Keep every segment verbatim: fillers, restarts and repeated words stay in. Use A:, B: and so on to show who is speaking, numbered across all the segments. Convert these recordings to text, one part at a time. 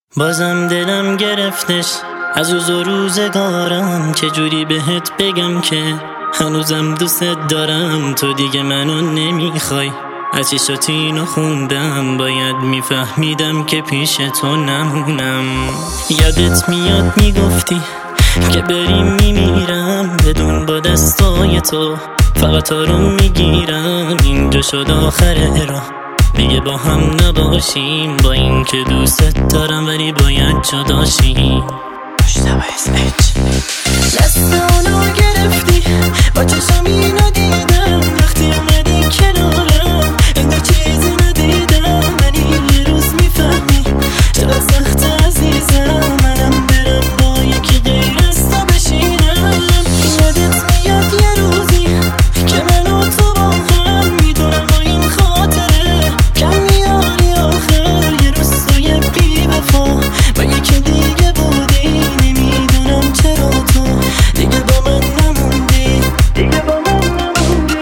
A: بازم دلم گرفتش از روز و روزگارم، چجوری بهت بگم که هنوزم دوست دارم. تو دیگه منو نمیخوای، از چشاتینو خوندم، باید میفهمیدم که پیش تو نمونم. یادت میاد میگفتی که بریم میمیرم، بدون با دستای تو فقط آروم میگیرم. اینجا شد آخر راه، دیگه با هم نباشیم، با این که دوست دارم ولی باید جداشیم. مشتبه اس اچ دستانو گرفتی، با چشم اینو دیدم، وقتی اومدی کنارم انگار چیزی ندیدم. ولی یه روز میفهمی چرا سخت عزیزم، منم برم با یکی غیر از تو بشینم. یادت میاد یه روزی که من و تو با هم، میدونم با این خاطره کم میاری آخر، یه روز تو یه بی وفا با یکی دیگه بودی. نمیدونم چرا تو دیگه با من نموندی، دیگه با من نموندی.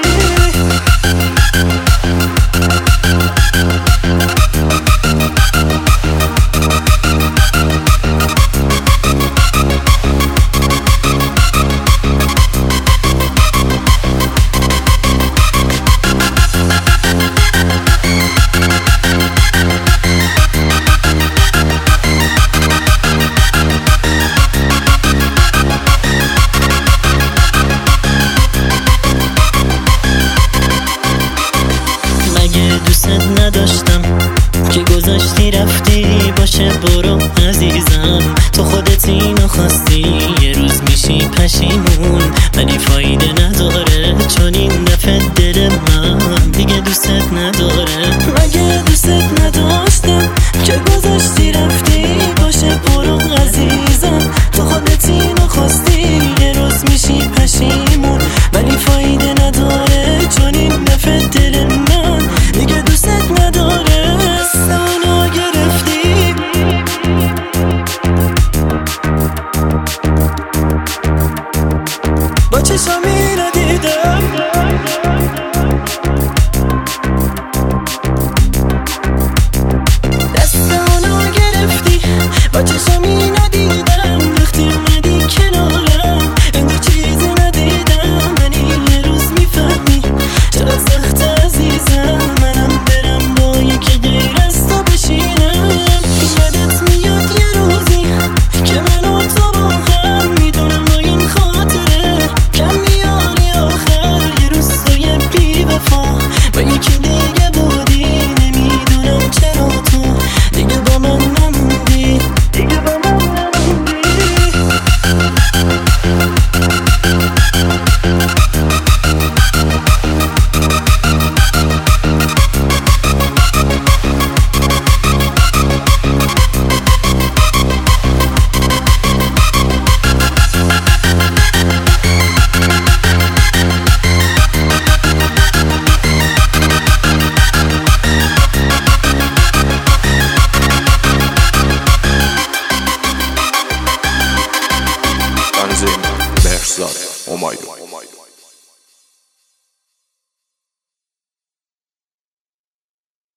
A: دوست نداشتم که گذاشتی رفتی، باشه برو عزیزم، تو خودت اینو خواستی. یه روز میشی پشیمون ولی فایده نداره، چون این دفعه دل من دیگه دوست نداره. مگه دوست نداشتم که گذاشتی رفتی، باشه برو عزیزم، تو خودت اینو خواستی. یه روز میشی پشیمون ولی فایده نداره، چون این دفعه دل من دیگه دوست نداره. دستانو گرفتی، با چشمی ندیدم، دستانو گرفتی، با چشمی ندیدم، وقتی اومدی کنارم انگار چیزی ندیدم. ولی یه روز میفهمی چرا سخت عزیزم، منم برم با یکی غیر از تو بشینم. یادت میاد یه روزی که من و تو با هم، میدونم با این خاطره کم میاری آخر، یه روز تو یه بی وفا با یکی دیگه بودی. نمیدونم چرا تو دیگه با من نموندی، دیگه با من نموندی.
B: Mehrzad Omaylı.